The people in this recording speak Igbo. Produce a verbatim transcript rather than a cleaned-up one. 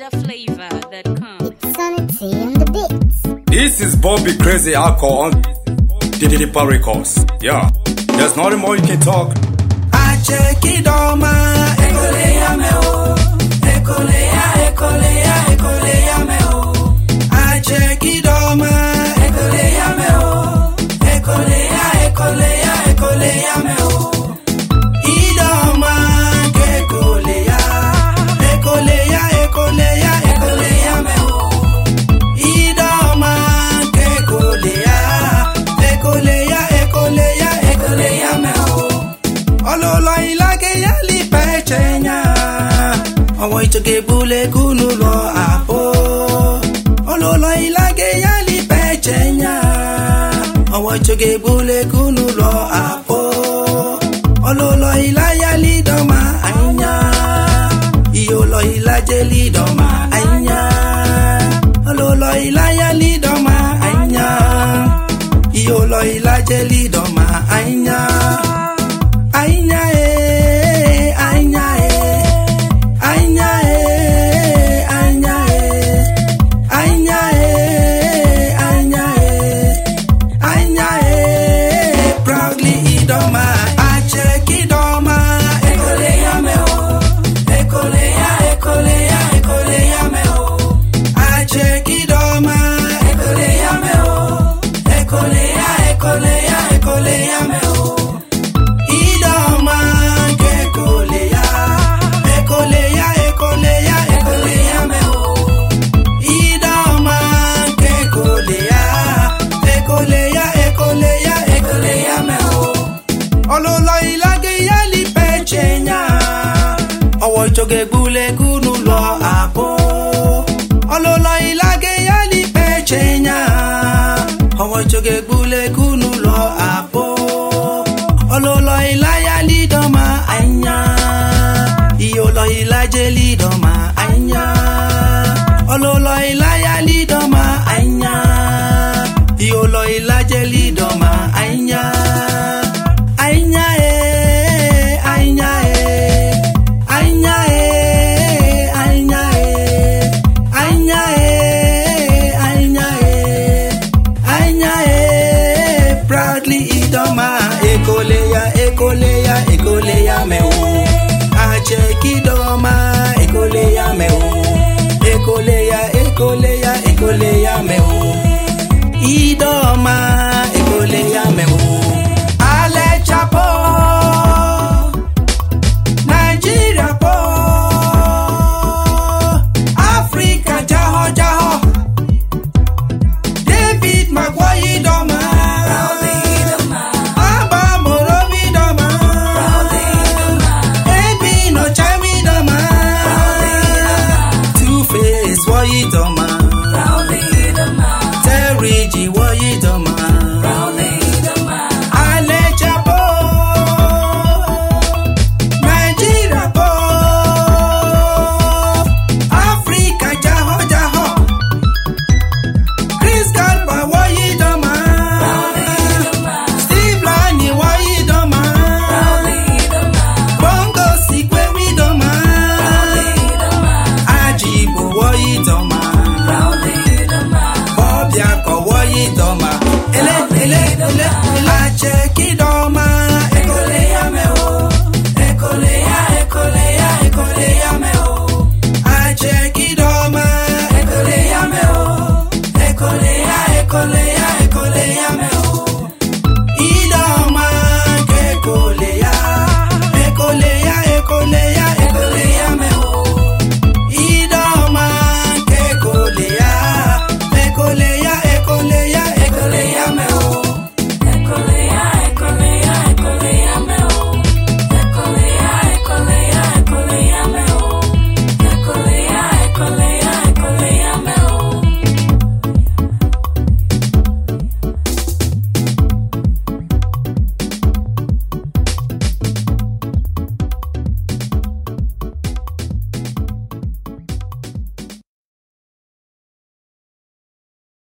Niger flavor that comes. It's Sanity in the beats. This is Bobby Crazy Alcohol on Didipa Records. Yeah, there's nothing more you can talk. I check it on my Ecolea meo, Ecolea, Ecolea, Ecolea meo. I check it on my Ecolea meo, Ecolea, Ecolea, Ecolea meo. Idoma Ecolea, Ecolea, Ecolea, Ecolea meo. Idoma Ecolea, Ecolea, Ecolea, Ecolea meo. Ololo ilage yali pechenya Owo itoke bule kunu lo apo Ololo ilage yali pechenya Owo itoke bule kunu lo apo Ololo ilaya li doma anya Iyolo ilaje li doma anya Ololo ilaya li doma anya Iyolo ilaje li doma anya Ainya eh, ainya eh, ainya eh, ainya eh, ainya eh, ainya eh, ainya eh, proudly idoma, achek idoma, Ecolea meo, Ecolea, Ecolea, Ecolea meo, achek idoma, Ecolea meo, Ecolea, Ecolea, Ecolea meo. Choge bule kunu lo apo Ololo ilage yali pechenya Owo choge bule kunu lo apo Ololo ilaya li doma anya Iyolo ilaje li doma anya Ololo ilaya li doma anya Iyolo ilaje li doma anya Anya eh, anya eh Anya eh, anya eh, anya eh, anya eh, anya eh, proudly idoma, Ecolea, Ecolea, Ecolea meo. Achek idoma, Ecolea meo. Ecolea, Ecolea, Ecolea meo. Idoma.